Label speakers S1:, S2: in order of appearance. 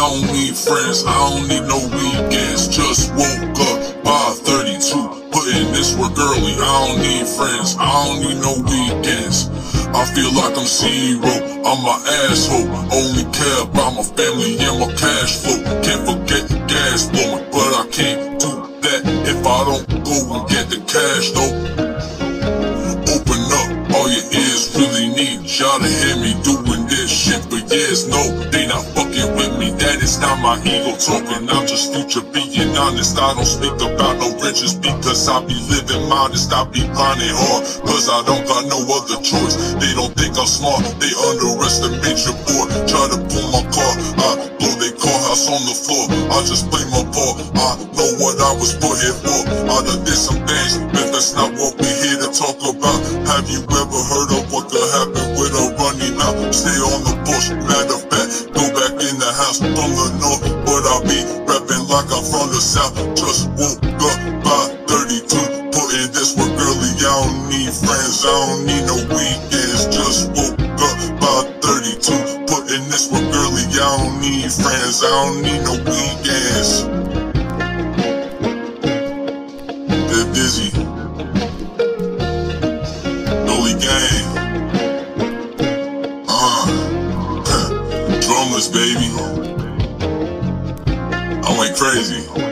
S1: don't need friends, I don't need no weekends. Just woke up by 32, putting this work early. I don't need friends, I don't need no weekends. I feel like I'm zero, I'm my asshole. Only care about my family and my cash flow. Can't forget gas blowing, but I can't do that if I don't go and get the cash though. Open up, all your ears really need y'all to hear me doing this shit for years. No, they not fucking with me, that is not my ego talking. I'm just future being honest. I don't speak about no riches because I be living modest. I be grinding hard cause I don't got no other choice. They don't think I'm smart, they underestimate your boy. Try to pull my car, I blow their car house on the floor. I just play my part, I know what I was put here for. I done did some things, but that's not what we here to talk about. Have you ever heard of what could happen with a runny mouth? Stay on the bush, matter of fact, go back in the house from the north, but I be rapping like I'm from the south. Just woke up by 32, putting this work early. I don't need friends, I don't need no weekends. Just woke up by 32, putting this work early. I don't need friends, I don't need no weekends. They're dizzy. Gang. Drummers, baby. I went crazy.